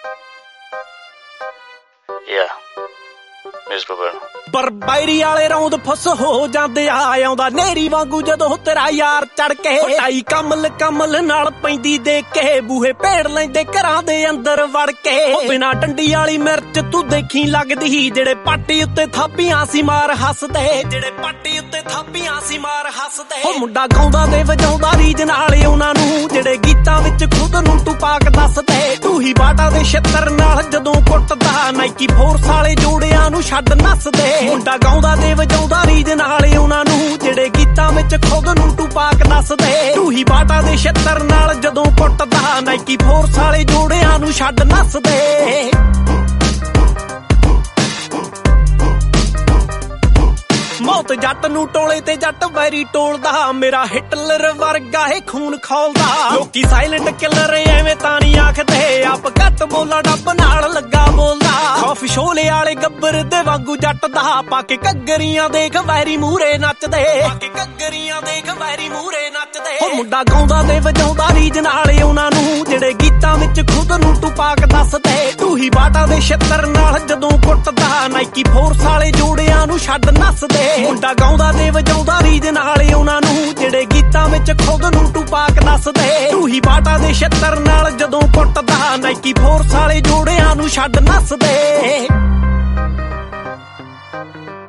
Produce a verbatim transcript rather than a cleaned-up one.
Yeah, musical burn. ਪਰ ਬਾਇਰੀ ਵਾਲੇ ਰੌਂਦ ਫੁੱਸ ਹੋ ਜਾਂਦੇ ਆ ਆਉਂਦਾ ਨੇਰੀ ਵਾਂਗੂ ਜਦੋਂ ਤੇਰਾ ਯਾਰ ਚੜ ਕੇ ਟਾਈ ਕਮਲ ਕਮਲ ਨਾਲ ਪੈਂਦੀ ਦੇਖ ਕੇ ਬੂਹੇ ਭੇੜ ਲੈਂਦੇ ਘਰਾਂ ਦੇ ਅੰਦਰ ਵੜ ਕੇ ਬਿਨਾ ਡੰਡੀ ਵਾਲੀ ਮਿਰਚ ਤੂੰ ਦੇਖੀ ਲੱਗਦੀ ਜਿਹੜੇ ਪਾਟੀ ਉੱਤੇ ਥਾਪੀਆਂ ਸੀ ਮਾਰ ਹੱਸਦੇ ਜਿਹੜੇ ਪਾਟੀ ਉੱਤੇ ਥਾਪੀਆਂ ਸੀ ਮਾਰ ਹੱਸਦੇ ਉਹ ਮੁੰਡਾ ਗਾਉਂਦਾ ਤੇ ਵਜਾਉਂਦਾ ਰੀਜ ਨਾਲ ਉਹਨਾਂ ਨੂੰ ਜਿਹੜੇ ਗੀਤਾਂ ਵਿੱਚ ਖੁਦ ਨੂੰ ਤੂੰ ਪਾਕ ਦੱਸਦੇ ਤੂੰ ਹੀ ਬਾਟਾ ਦੇ ਛਿੱਤਰ ਨਾਲ ਜਦੋਂ ਕੁੱਟਦਾ ਨਾਈਕੀ ਫੋਰਸ ਵਾਲੇ ਜੋੜਿਆਂ ਨੂੰ ਛੱਡ ਨੱਸਦੇ ਮੁੰਡਾ ਗਾਉਂਦਾ ਤੇ ਵਜਾਉਂਦਾ ਰੀਜ ਨਾਲ ਉਹਨਾਂ ਨੂੰ ਜਿਹੜੇ ਗੀਤਾਂ ਵਿੱਚ ਖੁਦ ਨੂੰ ਤੂੰ ਪਾਕ ਦੱਸਦੇ ਤੂੰ ਹੀ ਬਾਟਾ ਦੇ ਛਿੱਤਰ ਨਾਲ ਜਦੋਂ ਕੁੱਟਦਾ ਨਾਈਕੀ ਫੋਰਸ ਵਾਲੇ ਜੋੜਿਆਂ ਨੂੰ ਛੱਡ ਨੱਸਦੇ ਮੌਤ ਜੱਟ ਨੂੰ ਟੋਲੇ ਤੇ ਜੱਟ ਵੈਰੀ ਟੋਲਦਾ ਮੇਰਾ ਹਿਟਲਰ ਵਰਗਾ ਏ ਖੂਨ ਖੋਲਦਾ ਲੋਕੀ ਸਾਇਲੈਂਟ ਕਿਲਰ ਐਵੇਂ ਤਾਂ ਨਹੀਂ ਆਖਦੇ ਆਪ ਘੱਟ ਬੋਲਾ ਡੱਬ ਨਾਲ ਲੱਗਾ ਬੋਲਦਾ ਖੌਫ ਸ਼ੋਲੇ ਵਾਲੇ ਗੱਬਰ ਦੇ ਵਾਂਗੂ ਜੱਟ ਦਾ ਪਾ ਕੇ ਘੱਗਰੀਆਂ ਦੇਖ ਵੈਰੀ ਮੂਰੇ ਨੱਚਦੇ ਪਾ ਕੇ ਘੱਗਰੀਆਂ ਦੇਖ ਵੈਰੀ ਮੂਰੇ ਨੱਚਦੇ ਉਹ ਮੁੰਡਾ ਗਾਉਂਦਾ ਤੇ ਵਜਾਉਂਦਾ ਰੀਜ ਨਾਲ ਉਹਨਾਂ ਨੂੰ ਜਿਹੜੇ ਗੀਤਾਂ ਵਿੱਚ ਖੁਦ ਨੂੰ ਤੂੰ ਪਾਕ ਦੱਸਦੇ ਤੂੰ ਹੀ ਬਾਟਾ ਦੇ ਛਿੱਤਰ ਨਾਲ ਜਦੋਂ ਕੁੱਟਦਾ ਨਾਈਕੀ ਫੋਰਸ ਵਾਲੇ ਜੋੜਿਆਂ ਨੂੰ ਛੱਡ ਨੱਸਦੇ ਮੁੰਡਾ ਗਾਉਂਦਾ ਤੇ ਵਜਾਉਂਦਾ ਰੀਜ ਨਾਲ ਉਹਨਾਂ ਨੂੰ ਜਿਹੜੇ ਗੀਤਾਂ ਵਿੱਚ ਖੁਦ ਨੂੰ ਤੂੰ ਪਾਕ ਦੱਸਦੇ ਤੂੰ ਹੀ ਬਾਟਾ ਦੇ ਛਿੱਤਰ ਨਾਲ ਜਦੋਂ ਕੁੱਟਦਾ ਨਾਈਕੀ ਫੋਰਸ ਵਾਲੇ ਜੋੜਿਆਂ ਨੂੰ ਛੱਡ ਨੱਸਦੇ